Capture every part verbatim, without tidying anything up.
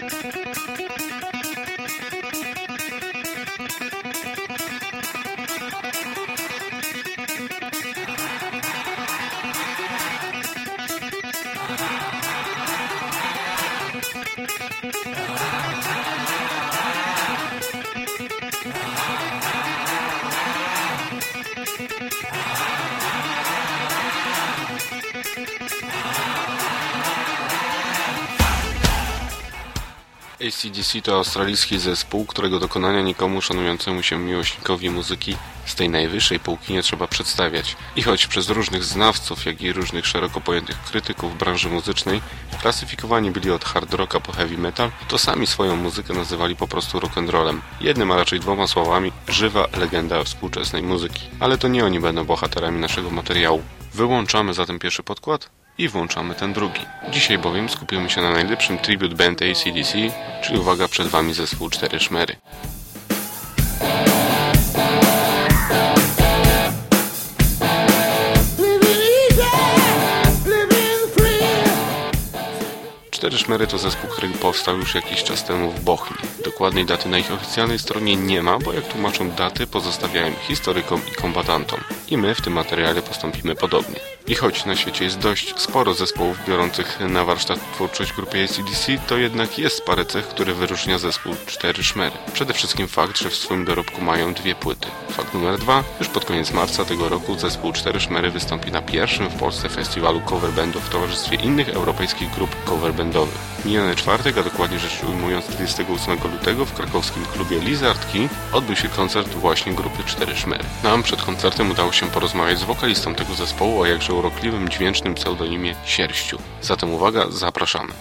A C D C to australijski zespół, którego dokonania nikomu szanującemu się miłośnikowi muzyki z tej najwyższej półki nie trzeba przedstawiać. I choć przez różnych znawców, jak i różnych szeroko pojętych krytyków branży muzycznej klasyfikowani byli od hard rocka po heavy metal, to sami swoją muzykę nazywali po prostu rock'n'rollem. Jednym, a raczej dwoma słowami, żywa legenda współczesnej muzyki. Ale to nie oni będą bohaterami naszego materiału. Wyłączamy zatem pierwszy podkład i włączamy ten drugi. Dzisiaj bowiem skupimy się na najlepszym tribute band A C D C, czyli uwaga, przed Wami zespół Cztery Szmery. Cztery Szmery to zespół, który powstał już jakiś czas temu w Bochni. Dokładnej daty na ich oficjalnej stronie nie ma, bo jak tłumaczą daty, pozostawiają historykom i kombatantom. I my w tym materiale postąpimy podobnie. I choć na świecie jest dość sporo zespołów biorących na warsztat twórczość grupy A C D C, to jednak jest parę cech, które wyróżnia zespół Cztery Szmery. Przede wszystkim fakt, że w swoim dorobku mają dwie płyty. Fakt numer dwa, już pod koniec marca tego roku zespół Cztery Szmery wystąpi na pierwszym w Polsce festiwalu coverbandów w towarzystwie innych europejskich grup coverbandowych. Miniony czwartek, a dokładnie rzecz ujmując trzydziestego ósmego lutego w krakowskim klubie Lizard Key odbył się koncert właśnie grupy Cztery Szmery. Nam przed koncertem udało się porozmawiać z wokalistą tego zespołu o jakże urokliwym, dźwięcznym pseudonimie Sierściu. Zatem uwaga, zapraszamy.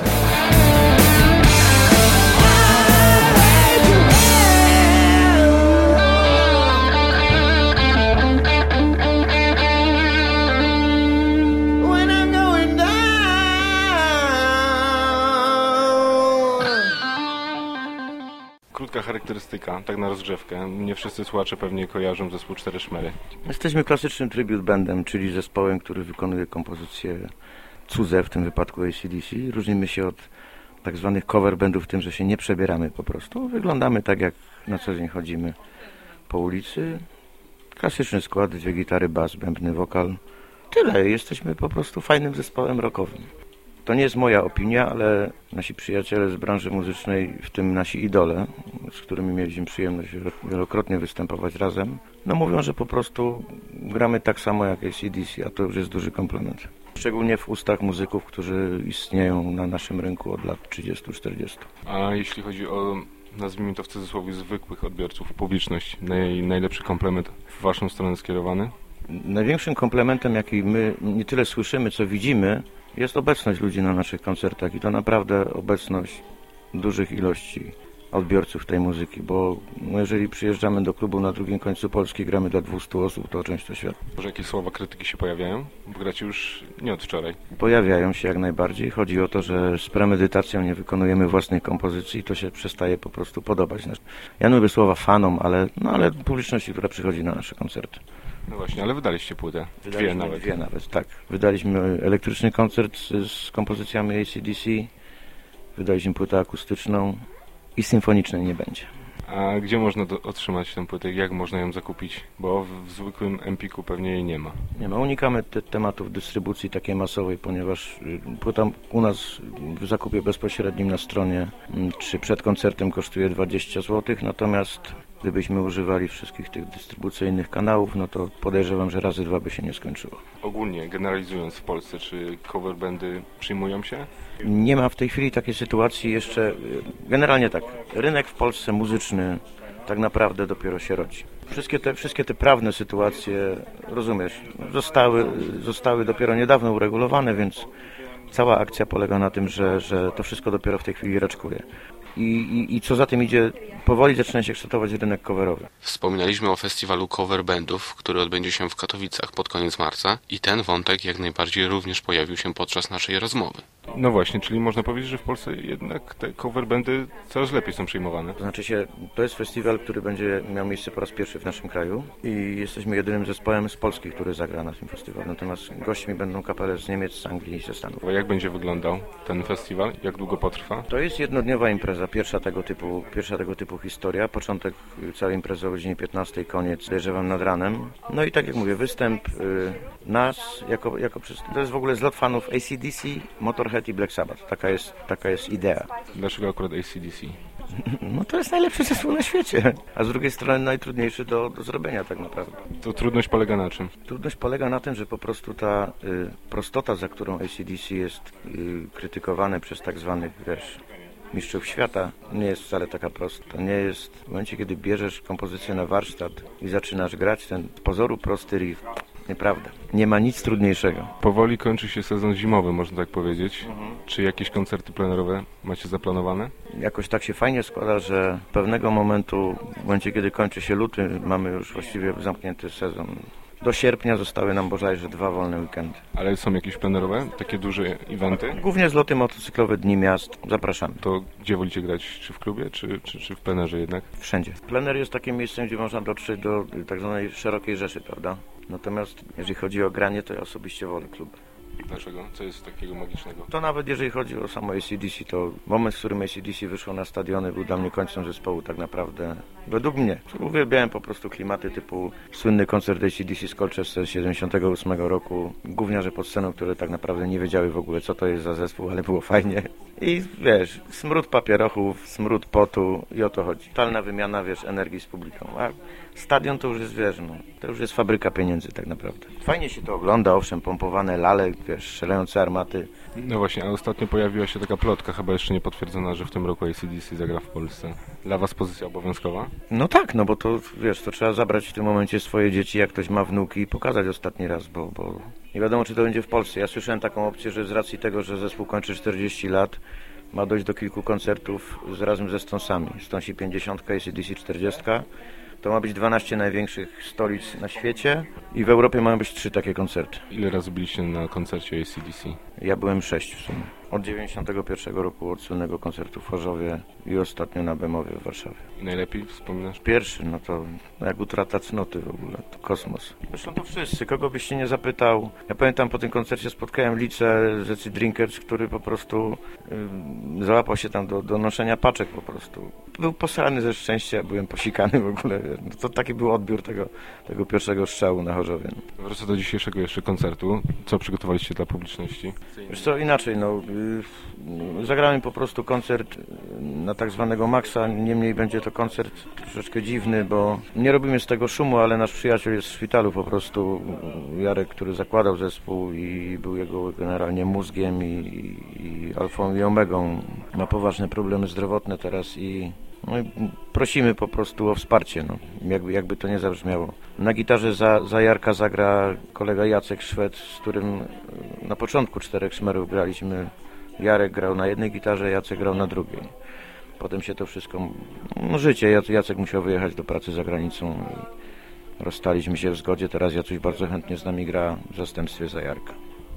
Krótka charakterystyka, tak na rozgrzewkę. Nie wszyscy słuchacze pewnie kojarzą zespół Cztery Szmery. Jesteśmy klasycznym tribute bandem, czyli zespołem, który wykonuje kompozycje cudze, w tym wypadku A C D C. Różnimy się od tak zwanych cover bandów tym, że się nie przebieramy po prostu. Wyglądamy tak, jak na co dzień chodzimy po ulicy. Klasyczny skład, dwie gitary, bas, bębny, wokal. Tyle. Jesteśmy po prostu fajnym zespołem rockowym. To nie jest moja opinia, ale nasi przyjaciele z branży muzycznej, w tym nasi idole, z którymi mieliśmy przyjemność wielokrotnie występować razem, no mówią, że po prostu gramy tak samo jak A C D C, a to już jest duży komplement. Szczególnie w ustach muzyków, którzy istnieją na naszym rynku od lat trzydziestu czterdziestu. A jeśli chodzi o, nazwijmy to w cudzysłowie, zwykłych odbiorców, publiczność, naj, najlepszy komplement w Waszą stronę skierowany? Największym komplementem, jaki my nie tyle słyszymy, co widzimy, jest obecność ludzi na naszych koncertach i to naprawdę obecność dużych ilości odbiorców tej muzyki, bo no jeżeli przyjeżdżamy do klubu na drugim końcu Polski, gramy dla dwustu osób, to o czymś to świadczy. Może jakieś słowa krytyki się pojawiają? Bo gracie już nie od wczoraj. Pojawiają się jak najbardziej. Chodzi o to, że z premedytacją nie wykonujemy własnej kompozycji i to się przestaje po prostu podobać. Ja nie lubię słowa fanom, ale, no, ale publiczności, która przychodzi na nasze koncerty. No właśnie, ale wydaliście płytę. Wydaliśmy dwie nawet. Dwie nawet, tak. Wydaliśmy elektryczny koncert z, z kompozycjami A C D C, wydaliśmy płytę akustyczną i symfonicznej nie będzie. A gdzie można do, otrzymać tę płytę? Jak można ją zakupić? Bo w, w zwykłym Empiku pewnie jej nie ma. Nie ma. Unikamy te, tematów dystrybucji takiej masowej, ponieważ płyta u nas w zakupie bezpośrednim na stronie czy przed koncertem kosztuje dwadzieścia złotych, natomiast gdybyśmy używali wszystkich tych dystrybucyjnych kanałów, no to podejrzewam, że razy dwa by się nie skończyło. Ogólnie, generalizując w Polsce, czy coverbandy przyjmują się? Nie ma w tej chwili takiej sytuacji jeszcze. Generalnie tak, rynek w Polsce muzyczny tak naprawdę dopiero się rodzi. Wszystkie te, wszystkie te prawne sytuacje, rozumiesz, zostały, zostały dopiero niedawno uregulowane, więc cała akcja polega na tym, że, że to wszystko dopiero w tej chwili raczkuje. I, i, I co za tym idzie, powoli zaczyna się kształtować rynek coverowy. Wspominaliśmy o festiwalu coverbandów, który odbędzie się w Katowicach pod koniec marca i ten wątek jak najbardziej również pojawił się podczas naszej rozmowy. No właśnie, czyli można powiedzieć, że w Polsce jednak te cover bandy coraz lepiej są przyjmowane. To znaczy się, to jest festiwal, który będzie miał miejsce po raz pierwszy w naszym kraju i jesteśmy jedynym zespołem z Polski, który zagra na tym festiwalu. Natomiast gośćmi będą kapele z Niemiec, z Anglii i ze Stanów. A jak będzie wyglądał ten festiwal? Jak długo potrwa? To jest jednodniowa impreza, pierwsza tego typu, pierwsza tego typu historia. Początek całej imprezy o godzinie piętnastej, koniec, podejrzewam, nad ranem. No i tak jak mówię, występ y, nas, jako, jako przez... to jest w ogóle zlot fanów A C D C, Motorhead i Black Sabbath. Taka jest, taka jest idea. Dlaczego akurat A C D C? No to jest najlepszy zespół na świecie, a z drugiej strony najtrudniejszy do, do zrobienia tak naprawdę. To trudność polega na czym? Trudność polega na tym, że po prostu ta y, prostota, za którą A C D C jest y, krytykowane przez tak zwanych, wiesz, mistrzów świata, nie jest wcale taka prosta. To nie jest w momencie, kiedy bierzesz kompozycję na warsztat i zaczynasz grać ten z pozoru prosty riff. Nieprawda. Nie ma nic trudniejszego. Powoli kończy się sezon zimowy, można tak powiedzieć. Mhm. Czy jakieś koncerty plenerowe macie zaplanowane? Jakoś tak się fajnie składa, że pewnego momentu, w momencie kiedy kończy się luty, mamy już właściwie zamknięty sezon. Do sierpnia zostały nam bodajże dwa wolne weekendy. Ale są jakieś plenerowe, takie duże eventy? Głównie zloty motocyklowe, dni miast. Zapraszamy. To gdzie wolicie grać? Czy w klubie, czy, czy, czy w plenerze jednak? Wszędzie. Plener jest takim miejscem, gdzie można dotrzeć do tak zwanej szerokiej rzeszy, prawda? Natomiast jeżeli chodzi o granie, to ja osobiście wolę klub. Dlaczego? Co jest takiego magicznego? To nawet jeżeli chodzi o samo A C D C, to moment, w którym A C D C wyszło na stadiony, był dla mnie końcem zespołu tak naprawdę. Według mnie. Uwielbiałem po prostu klimaty typu słynny koncert A C D C z Colchester z siedemdziesiątego ósmego roku. Gówniarze pod sceną, które tak naprawdę nie wiedziały w ogóle, co to jest za zespół, ale było fajnie. I wiesz, smród papierochów, smród potu i o to chodzi. Totalna wymiana, wiesz, energii z publiką. A stadion to już jest, wiesz, no, to już jest fabryka pieniędzy tak naprawdę. Fajnie się to ogląda, owszem, pompowane lale, wiesz, strzelające armaty. No właśnie, a ostatnio pojawiła się taka plotka, chyba jeszcze nie potwierdzona, że w tym roku A C D C zagra w Polsce. Dla was pozycja obowiązkowa? No tak, no bo to, wiesz, to trzeba zabrać w tym momencie swoje dzieci, jak ktoś ma wnuki i pokazać ostatni raz, bo, bo nie wiadomo, czy to będzie w Polsce. Ja słyszałem taką opcję, że z racji tego, że zespół kończy czterdzieści lat, ma dojść do kilku koncertów z, razem ze Stonesami. Stonesi pięćdziesiąt, A C D C czterdzieści. To ma być dwanaście największych stolic na świecie i w Europie mają być trzy takie koncerty. Ile razy byliście na koncercie A C D C? Ja byłem sześć w sumie. Od dziewięćdziesiątego pierwszego roku, od słynnego koncertu w Chorzowie i ostatnio na Bemowie w Warszawie. I najlepiej wspominasz? Pierwszy, no to jak utrata cnoty w ogóle, to kosmos. Zresztą to wszyscy, kogo byś się nie zapytał. Ja pamiętam, po tym koncercie spotkałem Licę z Ecy Drinkers, który po prostu yy, załapał się tam do, do noszenia paczek po prostu. Był posrany ze szczęścia, byłem posikany w ogóle. No to taki był odbiór tego, tego pierwszego strzału na Chorzowie. Wrócę do dzisiejszego jeszcze koncertu. Co przygotowaliście dla publiczności? Wiesz co, inaczej, no, yy, zagrałem po prostu koncert na tak zwanego Maxa, niemniej będzie to koncert troszeczkę dziwny, bo nie robimy z tego szumu, ale nasz przyjaciel jest w szpitalu po prostu, Jarek, który zakładał zespół i był jego generalnie mózgiem i, i alfą i omegą. Ma poważne problemy zdrowotne teraz i no i prosimy po prostu o wsparcie, no, jakby, jakby to nie zabrzmiało. Na gitarze za, za Jarka zagra kolega Jacek Szwed, z którym na początku Czterech Szmerów graliśmy. Jarek grał na jednej gitarze, Jacek grał na drugiej. Potem się to wszystko... No życie, Jacek musiał wyjechać do pracy za granicą i rozstaliśmy się w zgodzie. Teraz Jacuś bardzo chętnie z nami gra w zastępstwie za Jarka.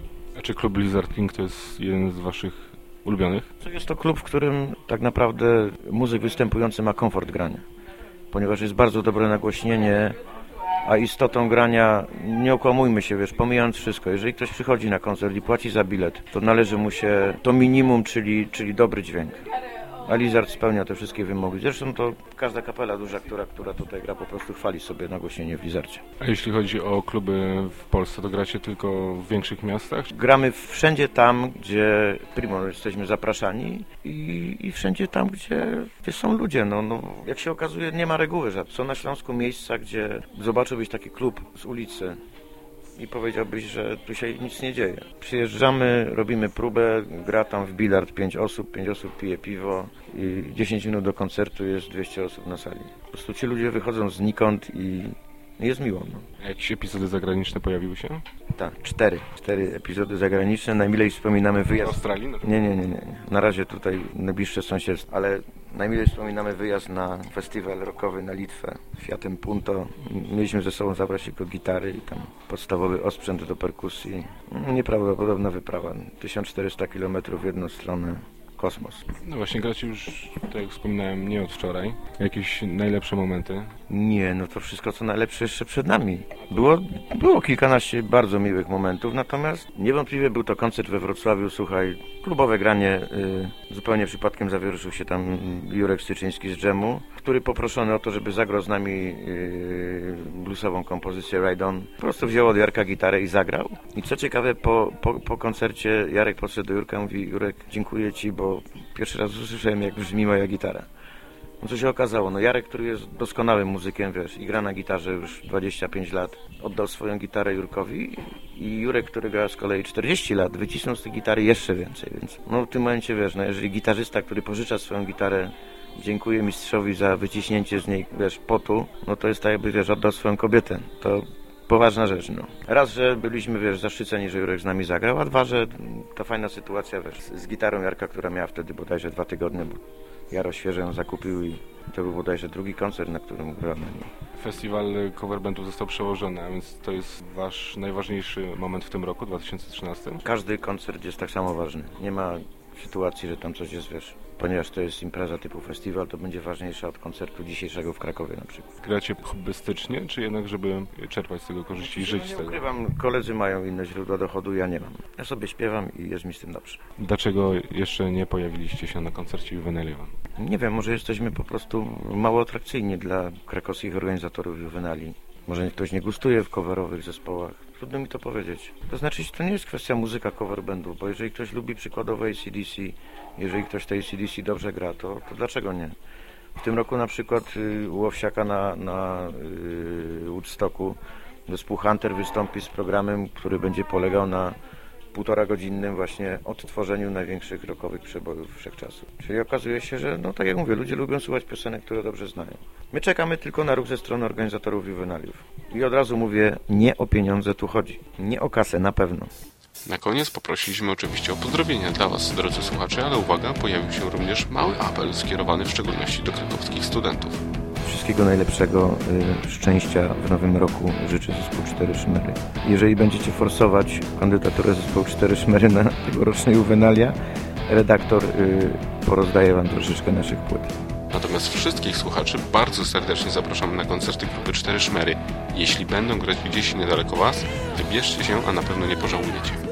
A czy klub Blizzard King to jest jeden z waszych ulubionych? Jest to klub, w którym tak naprawdę muzyk występujący ma komfort grania, ponieważ jest bardzo dobre nagłośnienie, a istotą grania, nie okłamujmy się, wiesz, pomijając wszystko, jeżeli ktoś przychodzi na koncert i płaci za bilet, to należy mu się to minimum, czyli, czyli dobry dźwięk. A Lizard spełnia te wszystkie wymogi. Zresztą to każda kapela duża, która, która tutaj gra, po prostu chwali sobie nagłośnienie w Lizardzie. A jeśli chodzi o kluby w Polsce, to gracie tylko w większych miastach? Gramy wszędzie tam, gdzie primo jesteśmy zapraszani i, i wszędzie tam, gdzie, gdzie są ludzie. No, no, jak się okazuje, nie ma reguły żadnej. Są na Śląsku miejsca, gdzie zobaczyłbyś taki klub z ulicy i powiedziałbyś, że tu się nic nie dzieje. Przyjeżdżamy, robimy próbę, gra tam w bilard pięć osób, pięć osób pije piwo i dziesięć minut do koncertu jest dwieście osób na sali. Po prostu ci ludzie wychodzą znikąd i, Jest miło. No. A jakieś epizody zagraniczne pojawiły się? Tak, cztery. Cztery epizody zagraniczne. Najmilej wspominamy W wyjazd... Australii? No to... Nie, nie, nie, nie. Na razie tutaj najbliższe sąsiedztwo, ale najmilej wspominamy wyjazd na festiwal rockowy na Litwę Fiatem Punto. Mieliśmy ze sobą zabrać tylko gitary i tam podstawowy osprzęt do perkusji. Nieprawdopodobna wyprawa. tysiąc czterysta kilometrów w jedną stronę. Kosmos. No właśnie, gracie już, tak jak wspominałem, nie od wczoraj. Jakieś najlepsze momenty? Nie, no to wszystko co najlepsze jeszcze przed nami. Było, było kilkanaście bardzo miłych momentów, natomiast niewątpliwie był to koncert we Wrocławiu, słuchaj, klubowe granie, y, zupełnie przypadkiem zawieruszył się tam Jurek Styczyński z Dżemu, który poproszony o to, żeby zagrał z nami y, bluesową kompozycję Ride On, po prostu wziął od Jarka gitarę i zagrał. I co ciekawe, po, po, po koncercie Jarek podszedł do Jurka i mówi: Jurek, dziękuję Ci, bo pierwszy raz usłyszałem, jak brzmi moja gitara. No co się okazało, no Jarek, który jest doskonałym muzykiem, wiesz, i gra na gitarze już dwadzieścia pięć lat, oddał swoją gitarę Jurkowi i Jurek, który gra z kolei czterdzieści lat, wycisnął z tej gitary jeszcze więcej, więc no w tym momencie, wiesz, no jeżeli gitarzysta, który pożycza swoją gitarę, dziękuję mistrzowi za wyciśnięcie z niej, wiesz, potu, no to jest tak, jakby, wiesz, oddał swoją kobietę, to poważna rzecz, no. Raz, że byliśmy, wiesz, zaszczyceni, że Jurek z nami zagrał, a dwa, że ta fajna sytuacja, wiesz, z gitarą Jarka, która miała wtedy bodajże dwa tygodnie, bo Jaro świeżo ją zakupił i to był bodajże drugi koncert, na którym grałem. Festiwal cover bandów został przełożony, a więc to jest wasz najważniejszy moment w tym roku, dwa tysiące trzynastym? Każdy koncert jest tak samo ważny. Nie ma sytuacji, że tam coś jest, wiesz, ponieważ to jest impreza typu festiwal, to będzie ważniejsza od koncertu dzisiejszego w Krakowie na przykład. Gracie hobbystycznie, czy jednak, żeby czerpać z tego korzyści i żyć z Nie tego? ukrywam, koledzy mają inne źródła dochodu, ja nie mam. Ja sobie śpiewam i jest mi z tym dobrze. Dlaczego jeszcze nie pojawiliście się na koncercie Juvenalion? Nie wiem, może jesteśmy po prostu mało atrakcyjni dla krakowskich organizatorów Juvenali. Może ktoś nie gustuje w coverowych zespołach. Trudno mi to powiedzieć. To znaczy, to nie jest kwestia muzyka cover bandu, bo jeżeli ktoś lubi przykładowo A C D C, jeżeli ktoś tej A C D C dobrze gra, to, to dlaczego nie? W tym roku na przykład y, u Owsiaka na, na y, Woodstocku zespół Hunter wystąpi z programem, który będzie polegał na półtora godzinnym właśnie odtworzeniu największych rockowych przebojów wszechczasów. Czyli okazuje się, że, no tak jak mówię, ludzie lubią słuchać piosenek, które dobrze znają. My czekamy tylko na ruch ze strony organizatorów Juvenaliów. I od razu mówię, nie o pieniądze tu chodzi. Nie o kasę, na pewno. Na koniec poprosiliśmy oczywiście o pozdrowienia dla was, drodzy słuchacze, ale uwaga, pojawił się również mały apel skierowany w szczególności do krakowskich studentów. Wszystkiego najlepszego, y, szczęścia w nowym roku życzę zespół Cztery Szmery. Jeżeli będziecie forsować kandydaturę zespołu Cztery Szmery na tegoroczne Juvenalia, redaktor y, porozdaje wam troszeczkę naszych płyt. Natomiast wszystkich słuchaczy bardzo serdecznie zapraszamy na koncerty grupy Cztery Szmery. Jeśli będą grać gdzieś niedaleko was, wybierzcie się, a na pewno nie pożałujecie.